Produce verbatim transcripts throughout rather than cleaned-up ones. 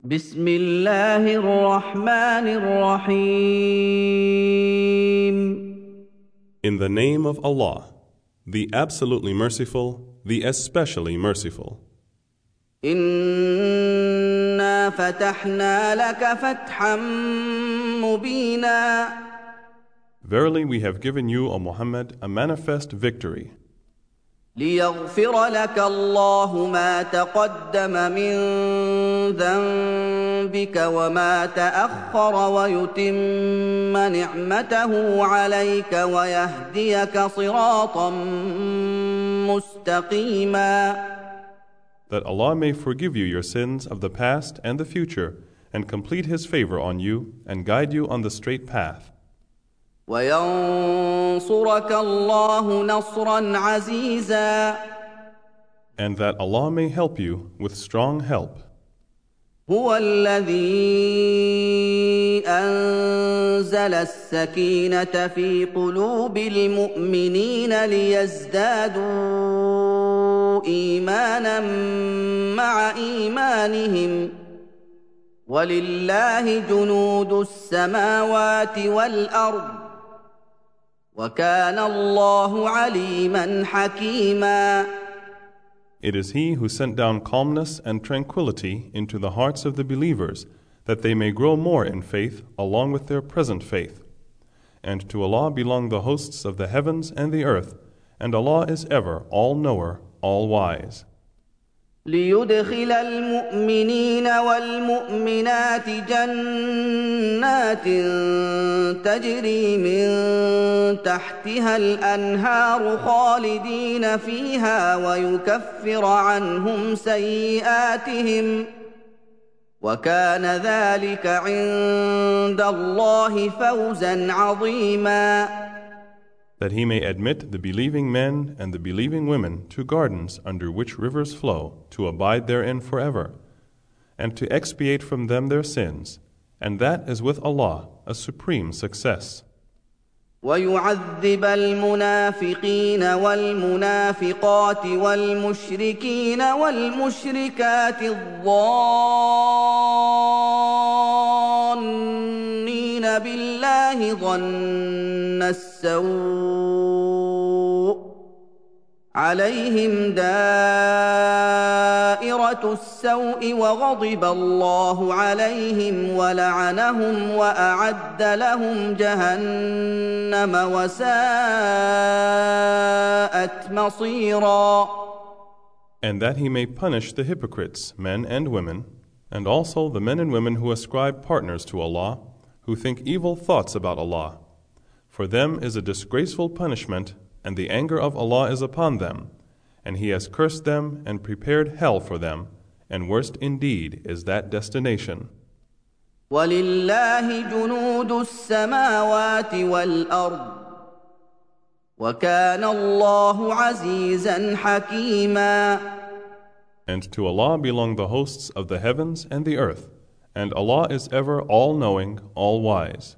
بسم الله الرحمن الرحيم. In the name of Allah, the absolutely merciful, the especially merciful. إنا فتحنا لك فتحا مبينا. Verily we have given you, O Muhammad, a manifest victory, ليغفر لك الله ما تقدم من ذنبك وما تأخر ويتم نعمته عليك ويهديك صراطا مستقيما. that Allah may forgive you your sins of the past and the future, and complete His favor on you, and guide you on the straight path. وينصرك الله نصرا عزيزا. And that Allah may help you with strong help. هو الذي أنزل السكينة في قلوب المؤمنين ليزدادوا إيمانا مع إيمانهم ولله جنود السماوات والأرض وكان الله عليما حكيما. It is He who sent down calmness and tranquility into the hearts of the believers, that they may grow more in faith along with their present faith. And to Allah belong the hosts of the heavens and the earth, and Allah is ever all-knower, all-wise. ليدخل المؤمنين والمؤمنات جنات تجري من تحتها الأنهار خالدين فيها ويكفر عنهم سيئاتهم وكان ذلك عند الله فوزا عظيما. That He may admit the believing men and the believing women to gardens under which rivers flow, to abide therein forever, and to expiate from them their sins, and that is with Allah a supreme success. ويعذب المنافقين والمنافقات والمشركين والمشركات الظانين بالله ظن السوء عليهم دائرة السوء وغضب الله عليهم ولعنهم وأعد لهم جهنم وساءت مصيرا. And that He may punish the hypocrites, men and women, and also the men and women who ascribe partners to Allah, who think evil thoughts about Allah. For them is a disgraceful punishment, and the anger of Allah is upon them, and He has cursed them and prepared hell for them, and worst indeed is that destination. وَلِلَّهِ جُنُودُ السَّمَاوَاتِ وَالْأَرْضِ وَكَانَ اللَّهُ عَزِيزًا حَكِيمًا. And to Allah belong the hosts of the heavens and the earth, and Allah is ever all-knowing, all-wise.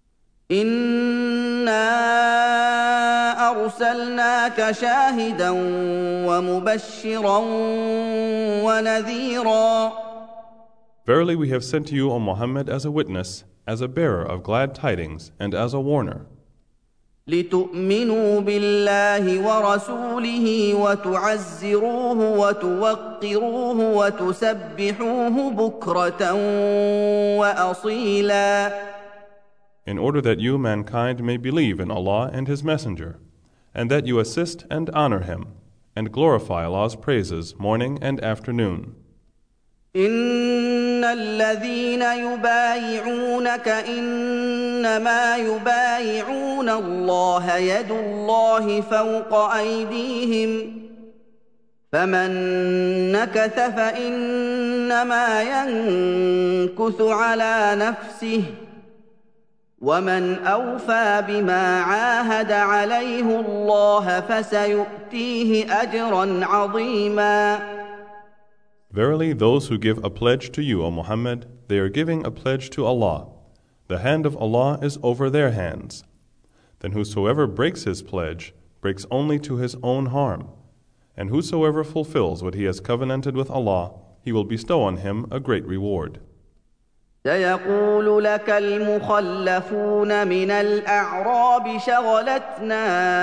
إِنَّا أَرْسَلْنَاكَ شَاهِدًا وَمُبَشِّرًا وَنَذِيرًا. Verily we have sent to you, O Muhammad, as a witness, as a bearer of glad tidings, and as a warner. لِتُؤْمِنُوا بِاللَّهِ وَرَسُولِهِ وَتُعَزِّرُوهُ وَتُوَقِّرُوهُ وَتُسَبِّحُوهُ بُكْرَةً وَأَصِيلًا. In order that you, mankind, may believe in Allah and His Messenger, and that you assist and honor Him, and glorify Allah's praises morning and afternoon. إِنَّ الَّذِينَ يُبَايِعُونَكَ إِنَّمَا يُبَايِعُونَ اللَّهَ يَدُ اللَّهِ فَوْقَ أَيْدِيهِمْ فَمَن نَّكَثَ فَإِنَّمَا يَنكُثُ عَلَى نَفْسِهِ وَمَنْ أَوْفَىٰ بِمَا عَاهَدَ عَلَيْهِ اللَّهَ فَسَيُؤْتِيهِ أَجْرًا عَظِيمًا. Verily, those who give a pledge to you, O Muhammad, they are giving a pledge to Allah. The hand of Allah is over their hands. Then whosoever breaks his pledge breaks only to his own harm, and whosoever fulfills what he has covenanted with Allah, He will bestow on him a great reward. سيقول لك المخلفون من الأعراب شغلتنا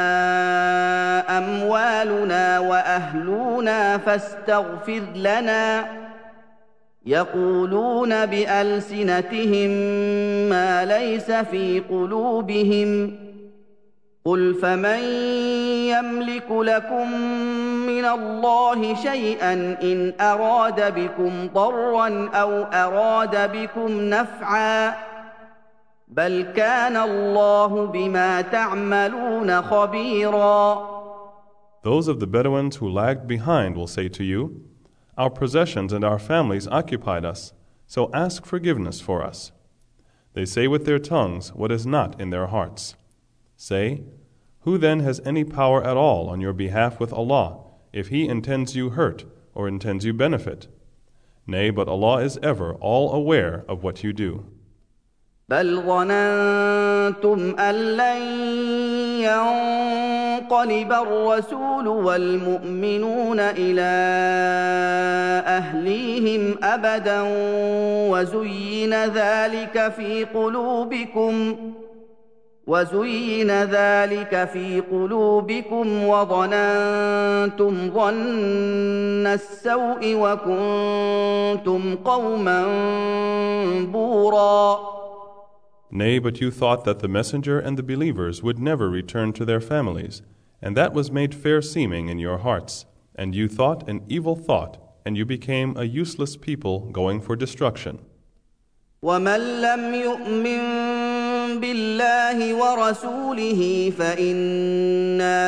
أموالنا وأهلنا فاستغفر لنا يقولون بألسنتهم ما ليس في قلوبهم قل فمن يملك لكم من الله شيئا إن أراد بكم ضرا أو أراد بكم نفعا بل كان الله بما تعملون خبيرا. Those of the Bedouins who lagged behind will say to you, our possessions and our families occupied us, so ask forgiveness for us. They say with their tongues what is not in their hearts. Say, who then has any power at all on your behalf with Allah, if He intends you hurt or intends you benefit? Nay, but Allah is ever all aware of what you do. بل ظننتم أن لن ينقلب الرسول والمؤمنون إلى أهليهم أبدا وزين ذلك في قلوبكم وزين ذلك في قلوبكم وظننتم ظن السوء وكنتم قوما بورا. Nay, but you thought that the messenger and the believers would never return to their families, and that was made fair-seeming in your hearts, and you thought an evil thought, and you became a useless people going for destruction. وَمَن لَّمْ يُؤْمِن بِاللَّهِ وَرَسُولِهِ فَإِنَّا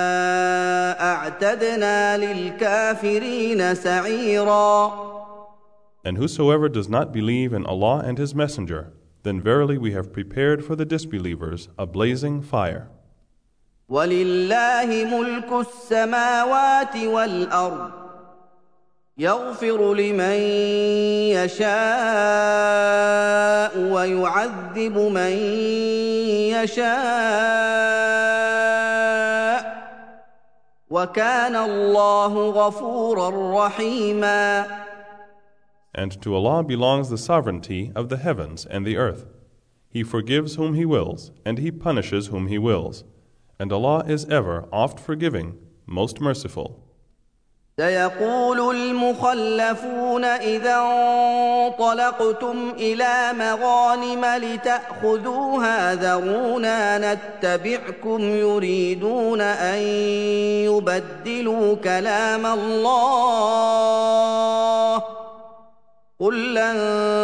أَعْتَدْنَا لِلْكَافِرِينَ سَعِيرًا. And whosoever does not believe in Allah and His Messenger, then verily we have prepared for the disbelievers a blazing fire. وَلِلَّهِ مُلْكُ السَّمَاوَاتِ وَالْأَرْضِ يَغْفِرُ لِمَن يَشَاءُ وَيُعَذِّبُ مَن يَشَاءُ وَكَانَ اللَّهُ غَفُورًا رَّحِيمًا. And to Allah belongs the sovereignty of the heavens and the earth. He forgives whom He wills, and He punishes whom He wills. And Allah is ever oft forgiving, most merciful. سيقول المخلفون إذا انطلقتم إلى مغانم لتأخذوها ذرونا نتبعكم يريدون أن يبدلوا كلام الله قل لن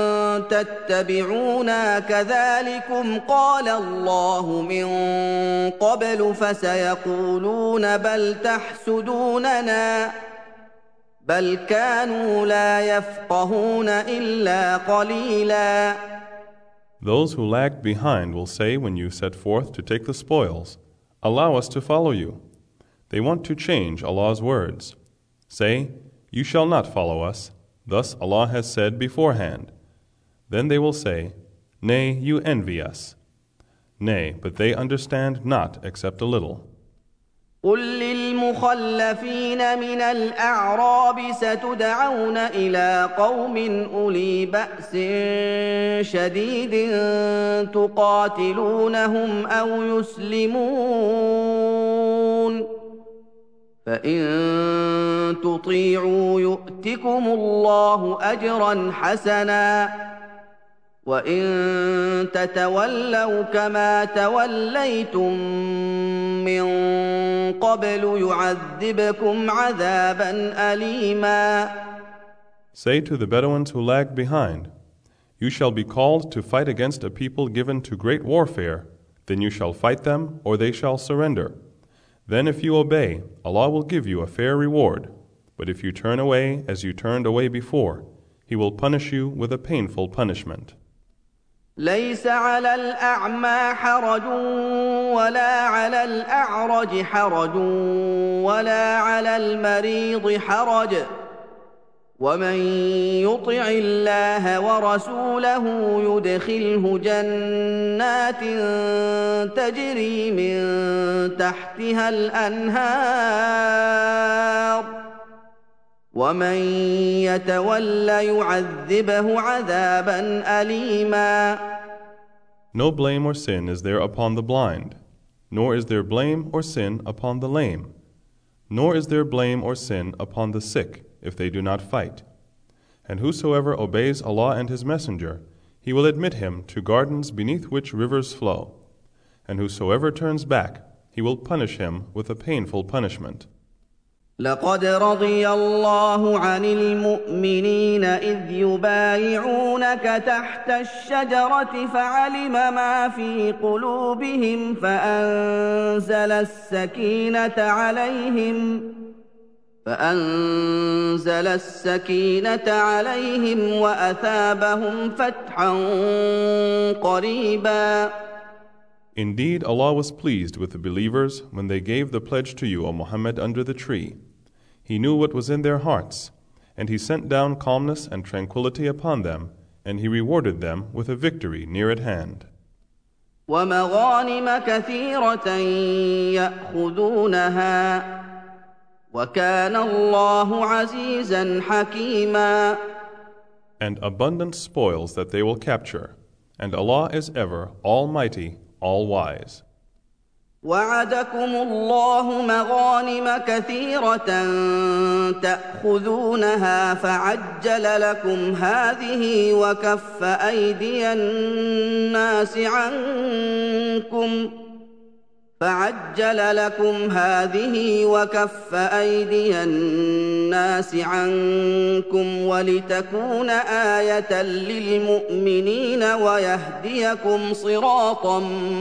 تتبعونا كذلكم قال الله من قبل فسيقولون بل تحسدوننا بل كانوا لا يفقهون إلا قليلا. Those who lagged behind will say when you set forth to take the spoils, allow us to follow you. They want to change Allah's words. Say, you shall not follow us. Thus Allah has said beforehand. Then they will say, nay, you envy us. Nay, but they understand not except a little. قل للمخلفين من الأعراب ستدعون إلى قوم أولي بأس شديد تقاتلونهم أو يسلمون فإن تطيعوا يؤتكم الله أجرا حسنا وإن تتولوا كما توليتم من قبل يعذبكم عذابا أليما. Say to the Bedouins who lagged behind, you shall be called to fight against a people given to great warfare, then you shall fight them or they shall surrender. Then if you obey, Allah will give you a fair reward. But if you turn away as you turned away before, He will punish you with a painful punishment. ليس على الأعمى حرج ولا على الأعرج حرج ولا على المريض حرج ومن يطع الله ورسوله يدخله جنات تجري من تحتها الأنهار ومن يتول يعذبه عذابا أليما. No blame or sin is there upon the blind, nor is there blame or sin upon the lame, nor is there blame or sin upon the sick if they do not fight. And whosoever obeys Allah and His Messenger, He will admit him to gardens beneath which rivers flow. And whosoever turns back, He will punish him with a painful punishment. لقد رضي الله عن المؤمنين إذ يبايعونك تحت الشجرة فعلم ما في قلوبهم فأنزل السكينة عليهم فأنزل السكينة عليهم وأثابهم فتحا قريبا. Indeed, Allah was pleased with the believers when they gave the pledge to you, O Muhammad, under the tree. He knew what was in their hearts, and He sent down calmness and tranquility upon them, and He rewarded them with a victory near at hand. وَمَغَانِمَ كَثِيرَةً يَأْخُذُونَهَا وَكَانَ اللَّهُ عَزِيزًا حَكِيمًا. And abundant spoils that they will capture, and Allah is ever Almighty, all-wise. وعدكم الله مغانم كثيرة تأخذونها فعجل لكم هذه وكف أيدي الناس عنكم فعجل لكم هذه وكف أيدي الناس عنكم ولتكون آية للمؤمنين ويهديكم صراطا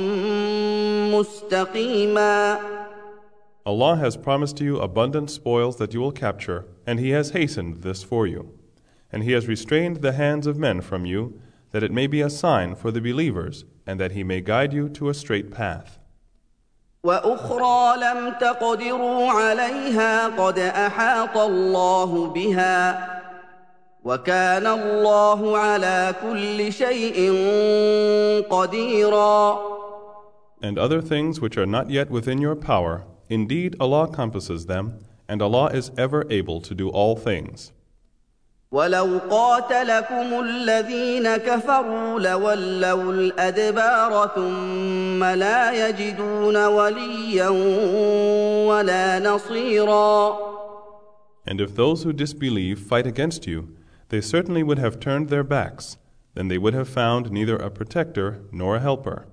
مستقيما. Allah has promised you abundant spoils that you will capture, and He has hastened this for you. And He has restrained the hands of men from you, that it may be a sign for the believers, and that He may guide you to a straight path. وأخرى لم تقدروا عليها قد أحاط الله بها وكان الله على كل شيء قديرا. And other things which are not yet within your power, indeed Allah compasses them, and Allah is ever able to do all things. ولو قاتلكم الذين كفروا لولوا الأدبار ثم لا يجدون وليا ولا نصيرا. And if those who disbelieve fight against you, they certainly would have turned their backs, then they would have found neither a protector nor a helper.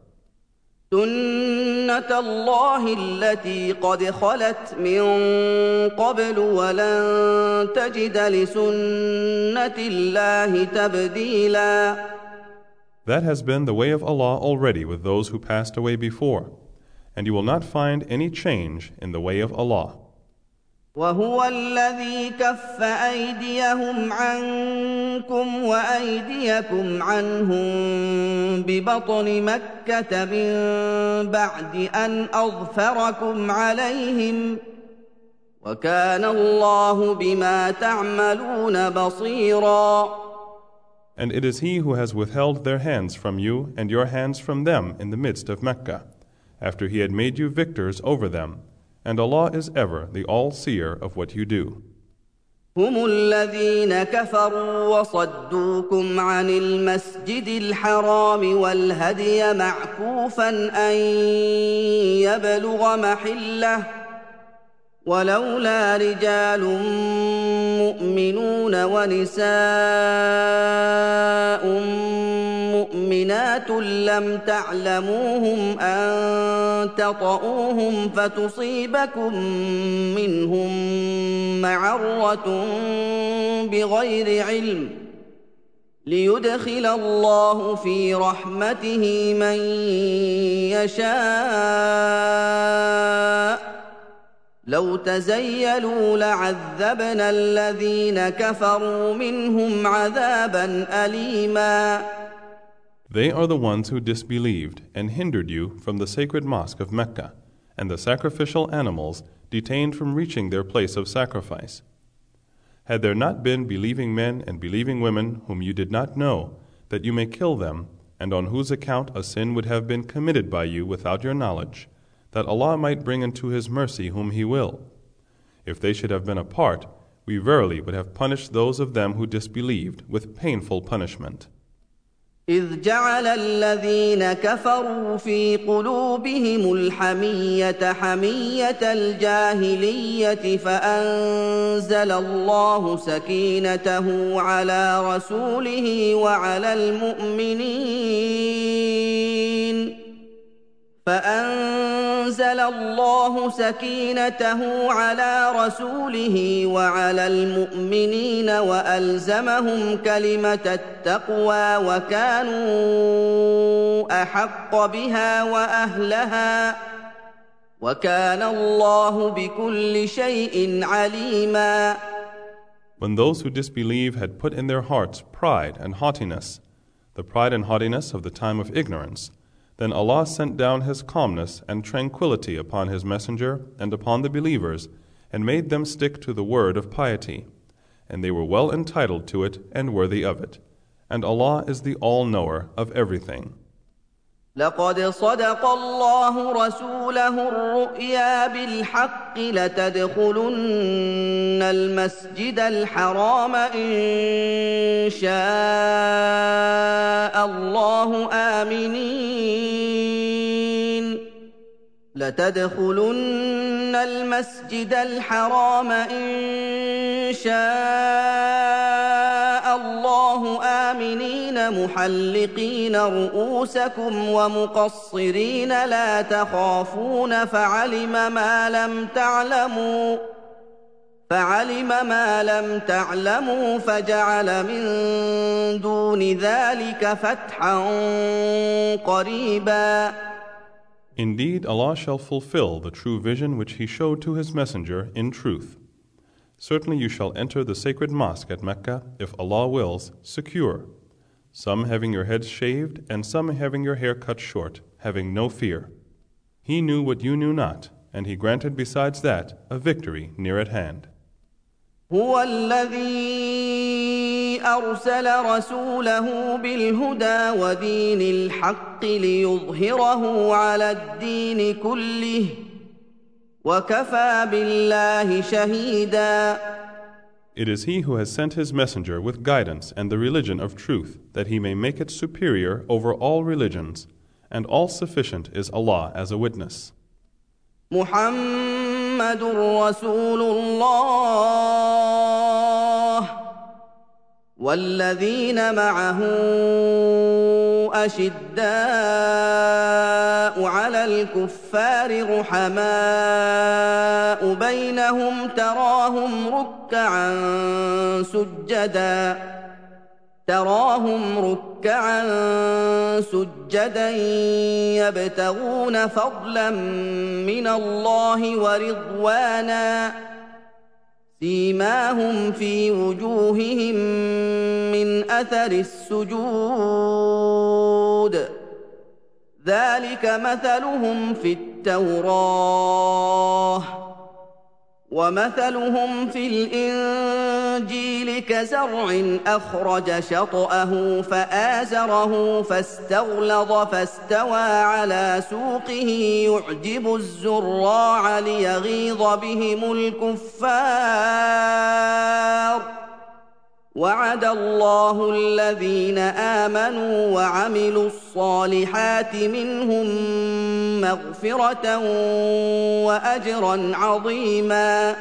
سُنَّةَ اللَّهِ الَّتِي قَدْ خَلَتْ مِن قَبْلُ وَلَن تَجِدَ لِسُنَّةِ اللَّهِ تَبْدِيلًا. That has been the way of Allah already with those who passed away before, and you will not find any change in the way of Allah. وهو الذي كف أيديهم عنكم وأيديكم عنهم ببطن مكة من بعد أن أظفركم عليهم وكان الله بما تعملون بصيرا. And it is He who has withheld their hands from you and your hands from them in the midst of Mecca, after He had made you victors over them. And Allah is ever the all-seer of what you do. هم الذين كفروا وصدوكم عن المسجد الحرام والهدي معكوفا أن يبلغ محله ولولا رجال مؤمنون ونساء مؤمنات لم تعلموهم أن تطؤوهم فتصيبكم منهم معرة بغير علم ليدخل الله في رحمته من يشاء لو تزيلوا لعذبنا الذين كفروا منهم عذابا أليما. They are the ones who disbelieved and hindered you from the sacred mosque of Mecca, and the sacrificial animals detained from reaching their place of sacrifice. Had there not been believing men and believing women whom you did not know, that you may kill them, and on whose account a sin would have been committed by you without your knowledge, that Allah might bring into His mercy whom He will. If they should have been apart, we verily would have punished those of them who disbelieved with painful punishment. إذ جعل الذين كفروا في قلوبهم الحمية حمية الجاهلية فأنزل الله سكينته على رسوله وعلى المؤمنين فأنزل الله سكينته على رسوله وعلى المؤمنين وألزمهم كلمة التقوى وكانوا أحق بها وأهلها وكان الله بكل شيء عليما. When those who disbelieve had put in their hearts pride and haughtiness, the pride and haughtiness of the time of ignorance, then Allah sent down His calmness and tranquility upon His messenger and upon the believers, and made them stick to the word of piety. And they were well entitled to it and worthy of it. And Allah is the all-knower of everything. لقد صدق الله رسوله الرؤيا بالحق لتدخلن المسجد الحرام إن شاء الله آمنين لتدخلن المسجد الحرام إن شاء الله آمنين محلقين رؤوسكم ومقصرين لا تخافون فعلم ما لم تعلموا فعلم ما لم تعلموا فجعل من دون ذلك فتحا قريبا. Indeed, Allah shall fulfill the true vision which He showed to His messenger in truth. Certainly you shall enter the sacred mosque at Mecca, if Allah wills, secure, some having your heads shaved and some having your hair cut short, having no fear. He knew what you knew not, and He granted besides that a victory near at hand. هو الذي أرسل رسوله بالهدى ودين الحق ليظهره على الدين كله وكفى بالله شهيدا. It is He who has sent His messenger with guidance and the religion of truth, that He may make it superior over all religions, and all-sufficient is Allah as a witness. محمد رسول الله والذين معه أشداء على الكفار رحماء بينهم تراهم ركعا سجدا تراهم ركعا سجدا يبتغون فضلا من الله ورضوانا سيماهم في وجوههم من أثر السجود ذلك مثلهم في التوراة ومثلهم في الإنجيل كزرع أخرج شطأه فآزره فاستغلظ فاستوى على سوقه يعجب الزراع ليغيظ بهم الكفار وعد الله الذين آمنوا وعملوا الصالحات منهم مغفرة وأجرا عظيما.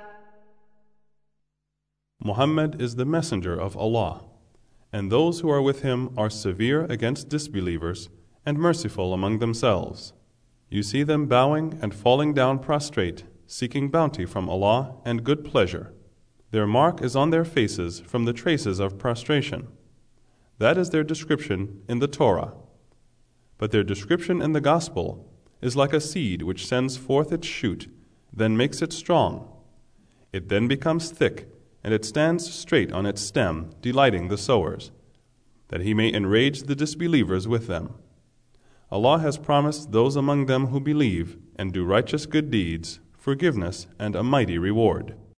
Muhammad is the messenger of Allah, and those who are with him are severe against disbelievers and merciful among themselves. You see them bowing and falling down prostrate, seeking bounty from Allah and good pleasure. Their mark is on their faces from the traces of prostration. That is their description in the Torah. But their description in the Gospel is like a seed which sends forth its shoot, then makes it strong. It then becomes thick, and it stands straight on its stem, delighting the sowers, that He may enrage the disbelievers with them. Allah has promised those among them who believe and do righteous good deeds forgiveness and a mighty reward.